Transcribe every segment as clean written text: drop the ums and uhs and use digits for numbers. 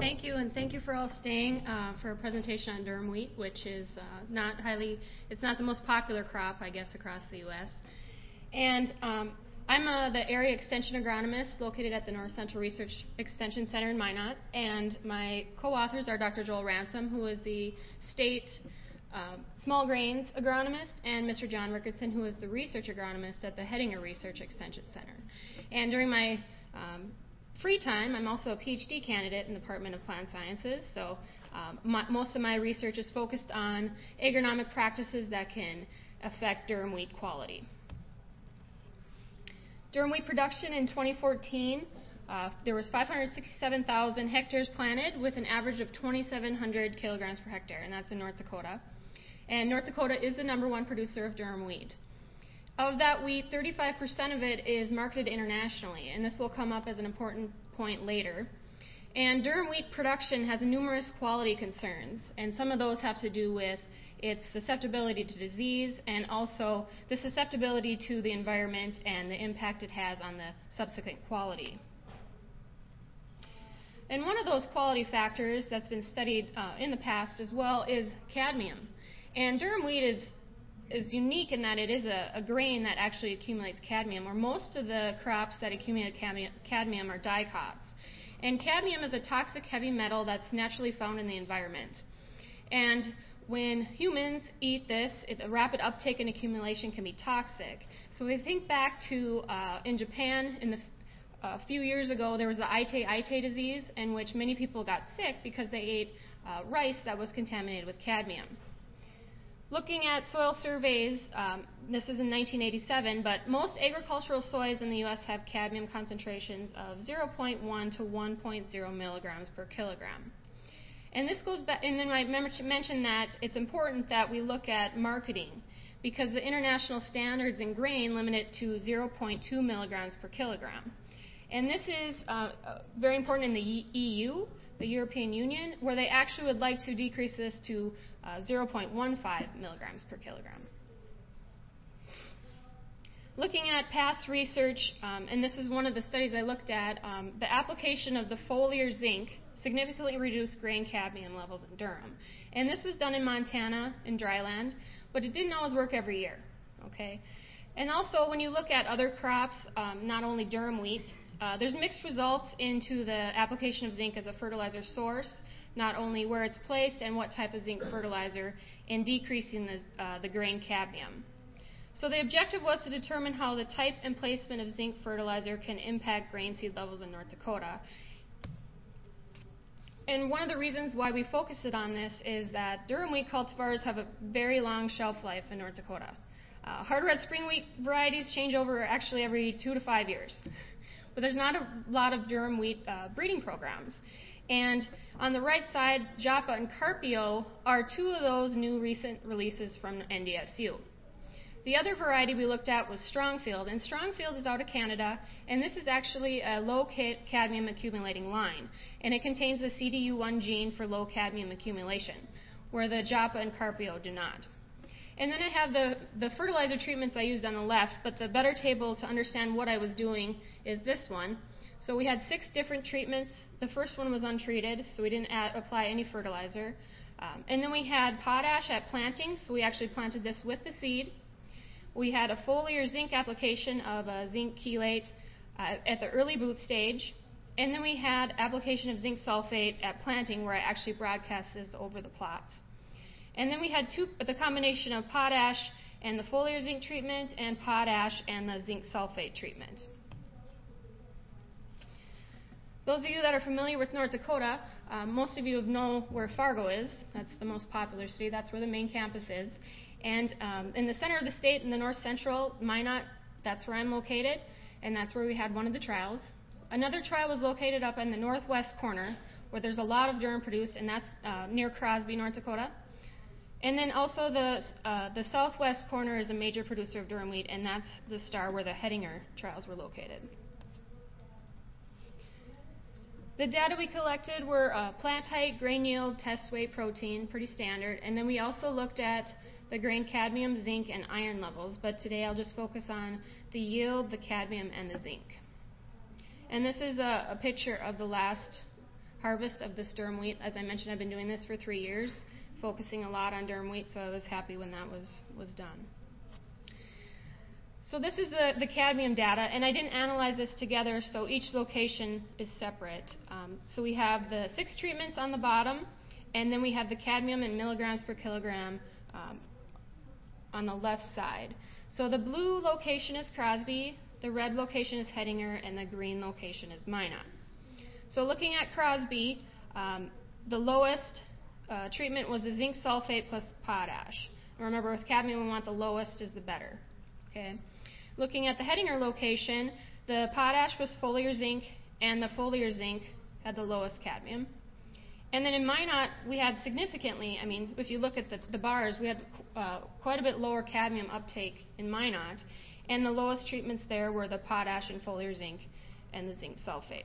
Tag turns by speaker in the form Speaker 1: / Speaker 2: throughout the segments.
Speaker 1: Thank you, and thank you for all staying for a presentation on durum wheat, which is it's not the most popular crop, I guess, across the U.S. And I'm the area extension agronomist located at the North Central Research Extension Center in Minot, and my co-authors are Dr. Joel Ransom, who is the state small grains agronomist, and Mr. John Ricketson, who is the research agronomist at the Hettinger Research Extension Center. And during my free time, I'm also a PhD candidate in the Department of Plant Sciences, so most of my research is focused on agronomic practices that can affect durum wheat quality. Durum wheat production in 2014, there was 567,000 hectares planted with an average of 2,700 kilograms per hectare, and that's in North Dakota. And North Dakota is the #1 producer of durum wheat. Of that wheat, 35% of it is marketed internationally, and this will come up as an important point later. And durum wheat production has numerous quality concerns, and some of those have to do with its susceptibility to disease and also the susceptibility to the environment and the impact it has on the subsequent quality. And one of those quality factors that's been studied in the past as well is cadmium. And durum wheat is unique in that it is a grain that actually accumulates cadmium, or most of the crops that accumulate cadmium are dicots. And cadmium is a toxic heavy metal that's naturally found in the environment. And when humans eat this, a rapid uptake and accumulation can be toxic. So we think back to in Japan a few years ago, there was the Ite disease, in which many people got sick because they ate rice that was contaminated with cadmium. Looking at soil surveys, this is in 1987, but most agricultural soils in the U.S. have cadmium concentrations of 0.1 to 1.0 milligrams per kilogram. And this goes back, and then I mentioned that it's important that we look at marketing, because the international standards in grain limit it to 0.2 milligrams per kilogram. And this is very important in the EU, the European Union, where they actually would like to decrease this to 0.15 milligrams per kilogram. Looking at past research, and this is one of the studies I looked at, the application of the foliar zinc significantly reduced grain cadmium levels in durum. And this was done in Montana, in dryland, but it didn't always work every year. Okay? And also, when you look at other crops, not only durum wheat, there's mixed results into the application of zinc as a fertilizer source, not only where it's placed and what type of zinc fertilizer, and decreasing the grain cadmium. So the objective was to determine how the type and placement of zinc fertilizer can impact grain seed levels in North Dakota. And one of the reasons why we focused on this is that durum wheat cultivars have a very long shelf life in North Dakota. Hard red spring wheat varieties change over actually every 2 to 5 years. But there's not a lot of durum wheat breeding programs. And on the right side, Joppa and Carpio are two of those new recent releases from NDSU. The other variety we looked at was Strongfield, and Strongfield is out of Canada, and this is actually a low cadmium accumulating line, and it contains the CDU1 gene for low cadmium accumulation, where the Joppa and Carpio do not. And then I have the fertilizer treatments I used on the left, but the better table to understand what I was doing is this one. So we had 6 different treatments. The first one was untreated, so we didn't apply any fertilizer. And then we had potash at planting, so we actually planted this with the seed. We had a foliar zinc application of a zinc chelate at the early boot stage. And then we had application of zinc sulfate at planting, where I actually broadcast this over the plots. And then we had the combination of potash and the foliar zinc treatment, and potash and the zinc sulfate treatment. Those of you that are familiar with North Dakota, most of you know where Fargo is. That's the most popular city. That's where the main campus is. And in the center of the state, in the north central, Minot, that's where I'm located, and that's where we had one of the trials. Another trial was located up in the northwest corner, where there's a lot of durum produced, and that's near Crosby, North Dakota. And then also the southwest corner is a major producer of durum wheat, and that's the star where the Hettinger trials were located. The data we collected were plant height, grain yield, test weight, protein, pretty standard. And then we also looked at the grain cadmium, zinc, and iron levels. But today I'll just focus on the yield, the cadmium, and the zinc. And this is a picture of the last harvest of this durum wheat. As I mentioned, I've been doing this for 3 years, focusing a lot on durum wheat, so I was happy when that was done. So this is the cadmium data, and I didn't analyze this together, so each location is separate. So we have the 6 treatments on the bottom, and then we have the cadmium in milligrams per kilogram on the left side. So the blue location is Crosby, the red location is Hettinger, and the green location is Minot. So looking at Crosby, the lowest treatment was the zinc sulfate plus potash. And remember, with cadmium, we want the lowest is the better. Okay. Looking at the Hettinger location, the potash was foliar zinc, and the foliar zinc had the lowest cadmium. And then in Minot, we had significantly, I mean, if you look at the bars, we had quite a bit lower cadmium uptake in Minot, and the lowest treatments there were the potash and foliar zinc and the zinc sulfate.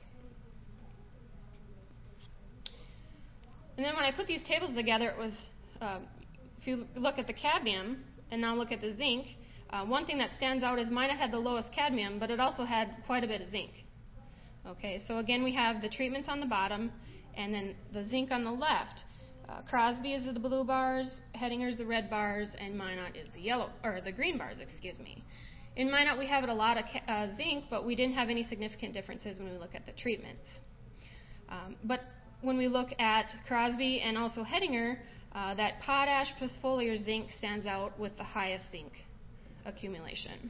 Speaker 1: And then when I put these tables together, it was, if you look at the cadmium and now look at the zinc, one thing that stands out is Minot had the lowest cadmium, but it also had quite a bit of zinc. Okay, so again, we have the treatments on the bottom, and then the zinc on the left. Crosby is the blue bars, Hettinger's the red bars, and Minot is the yellow, or the green bars, excuse me. In Minot, we have a lot of zinc, but we didn't have any significant differences when we look at the treatments. But when we look at Crosby and also Hettinger, that potash plus foliar zinc stands out with the highest zinc accumulation.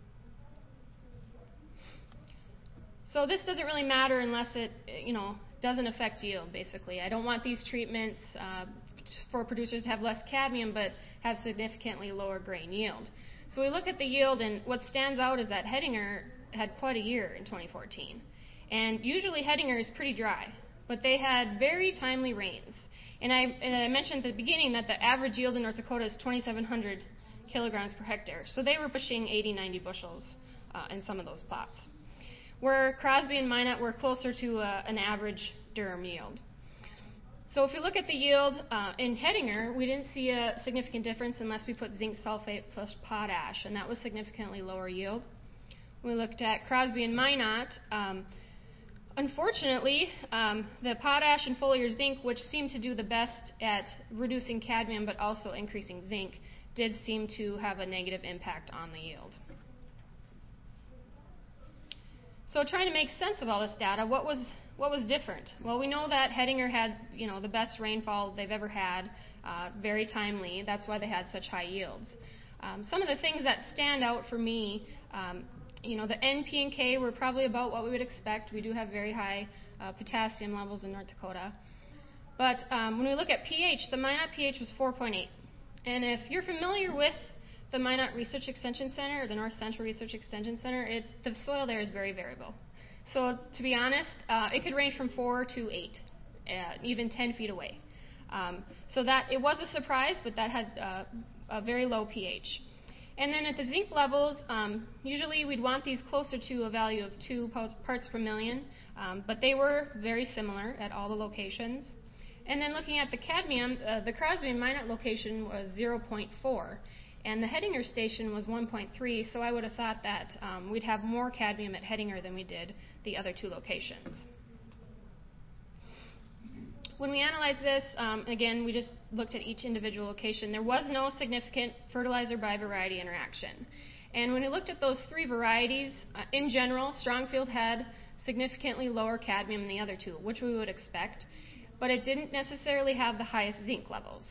Speaker 1: So this doesn't really matter unless it, doesn't affect yield, basically. I don't want these treatments for producers to have less cadmium but have significantly lower grain yield. So we look at the yield, and what stands out is that Hettinger had quite a year in 2014. And usually Hettinger is pretty dry, but they had very timely rains. And I mentioned at the beginning that the average yield in North Dakota is 2,700 kilograms per hectare. So they were pushing 80, 90 bushels in some of those plots, where Crosby and Minot were closer to an average durum yield. So if you look at the yield in Hettinger, we didn't see a significant difference unless we put zinc sulfate plus potash, and that was significantly lower yield. When we looked at Crosby and Minot, unfortunately, the potash and foliar zinc, which seemed to do the best at reducing cadmium but also increasing zinc, did seem to have a negative impact on the yield. So trying to make sense of all this data, what was different? Well, we know that Hettinger had, the best rainfall they've ever had, very timely. That's why they had such high yields. Some of the things that stand out for me, the N, P, and K were probably about what we would expect. We do have very high potassium levels in North Dakota. But when we look at pH, the Minot pH was 4.8. And if you're familiar with the Minot Research Extension Center, or the North Central Research Extension Center, the soil there is very variable. So to be honest, it could range from 4 to 8, even 10 feet away. So that it was a surprise, but that had a very low pH. And then at the zinc levels, usually we'd want these closer to a value of 2 parts per million, but they were very similar at all the locations. And then looking at the cadmium, the Crosby and Minot location was 0.4, and the Hettinger station was 1.3, so I would have thought that we'd have more cadmium at Hettinger than we did the other 2 locations. When we analyzed this, again, we just looked at each individual location. There was no significant fertilizer by variety interaction. And when we looked at those 3 varieties, in general, Strongfield had significantly lower cadmium than the other 2, which we would expect, but it didn't necessarily have the highest zinc levels.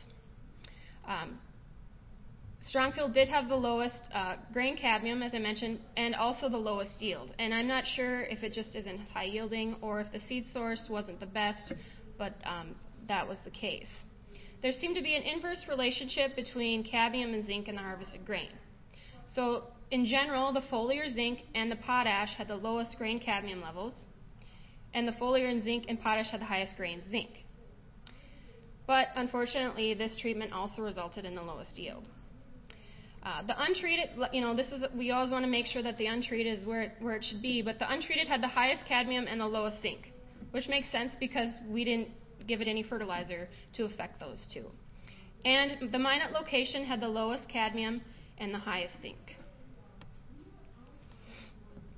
Speaker 1: Strongfield did have the lowest grain cadmium, as I mentioned, and also the lowest yield. And I'm not sure if it just isn't high yielding or if the seed source wasn't the best, but that was the case. There seemed to be an inverse relationship between cadmium and zinc in the harvested grain. So in general, the foliar zinc and the potash had the lowest grain cadmium levels, and the foliar and zinc and potash had the highest grain zinc. But unfortunately, this treatment also resulted in the lowest yield. The untreated, we always want to make sure that the untreated is where it should be, but the untreated had the highest cadmium and the lowest zinc, which makes sense because we didn't give it any fertilizer to affect those 2. And the Minot location had the lowest cadmium and the highest zinc.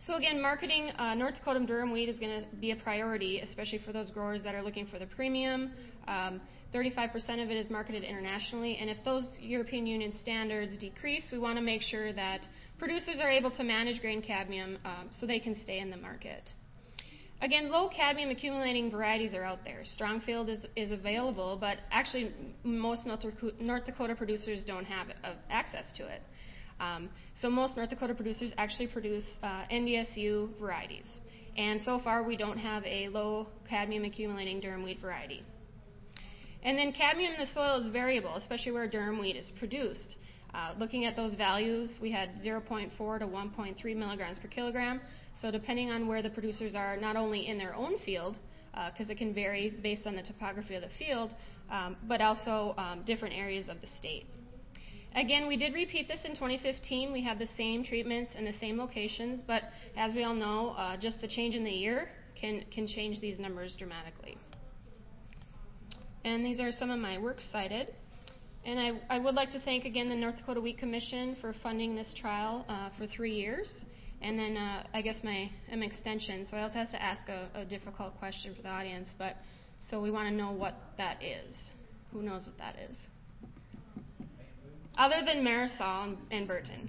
Speaker 1: So again, marketing North Dakota durum wheat is going to be a priority, especially for those growers that are looking for the premium. 35% of it is marketed internationally, and if those European Union standards decrease, we want to make sure that producers are able to manage grain cadmium so they can stay in the market. Again, low cadmium accumulating varieties are out there. Strongfield is available, but actually most North Dakota producers don't have access to it. So most North Dakota producers actually produce NDSU varieties. And so far we don't have a low cadmium accumulating durum wheat variety. And then cadmium in the soil is variable, especially where durum wheat is produced. Looking at those values, we had 0.4 to 1.3 milligrams per kilogram. So depending on where the producers are, not only in their own field, because it can vary based on the topography of the field, but also different areas of the state. Again, we did repeat this in 2015. We had the same treatments in the same locations, but as we all know, just the change in the year can change these numbers dramatically. And these are some of my works cited. And I would like to thank again the North Dakota Wheat Commission for funding this trial for 3 years. And then I guess I'm extension, so I also have to ask a difficult question for the audience, but so we want to know what that is. Who knows what that is? Other than Marisol and Burton.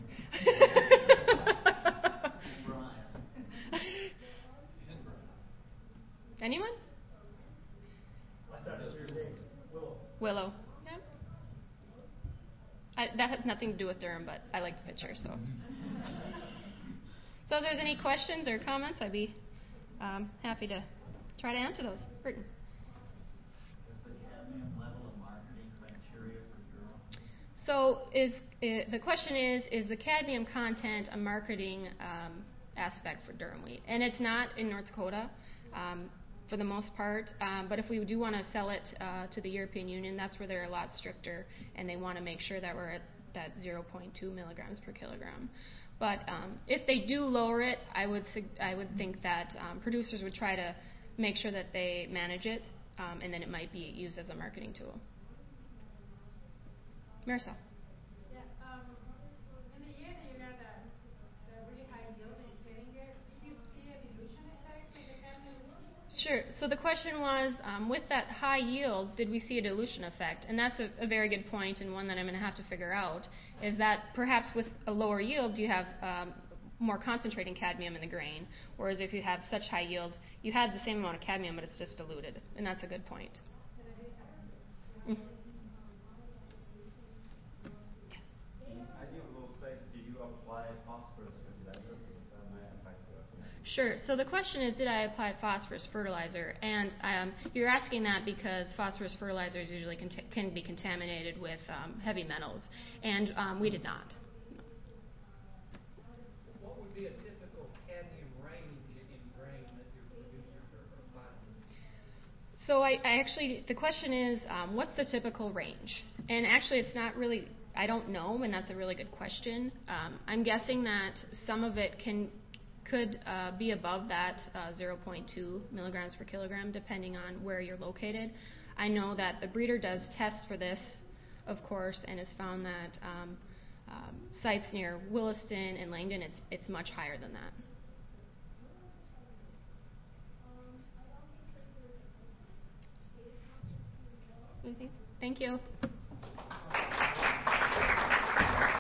Speaker 1: Anyone? Willow. Yeah. That has nothing to do with Durham, but I like the picture, so. So if there's any questions or comments, I'd be happy to try to answer those. Burton.
Speaker 2: What's the cadmium level of marketing criteria for durum?
Speaker 1: So the question is the cadmium content a marketing aspect for durum wheat? And it's not in North Dakota for the most part, but if we do want to sell it to the European Union, that's where they're a lot stricter, and they want to make sure that we're at that 0.2 milligrams per kilogram. But if they do lower it, I would think that producers would try to make sure that they manage it, and then it might be used as a marketing tool. Marisol.
Speaker 3: Yeah, in the year that you got the really high yield that you're getting there, did you see a dilution effect with the cadmium?
Speaker 1: Sure. So the question was, with that high yield, did we see a dilution effect? And that's a very good point, and one that I'm going to have to figure out, is that perhaps with a lower yield, you have more concentrating cadmium in the grain, whereas if you have such high yield, you had the same amount of cadmium, but it's just diluted, and that's a good point. Mm-hmm. Sure. So the question is, did I apply phosphorus fertilizer? And you're asking that because phosphorus fertilizers usually can be contaminated with heavy metals, and we did not.
Speaker 4: What would be a typical cadmium range in grain that your producers are finding?
Speaker 1: So the question is, what's the typical range? And actually, it's not really, I don't know, and that's a really good question. I'm guessing that some of it could be above that 0.2 milligrams per kilogram, depending on where you're located. I know that the breeder does tests for this, of course, and has found that sites near Williston and Langdon, it's much higher than that. Thank you.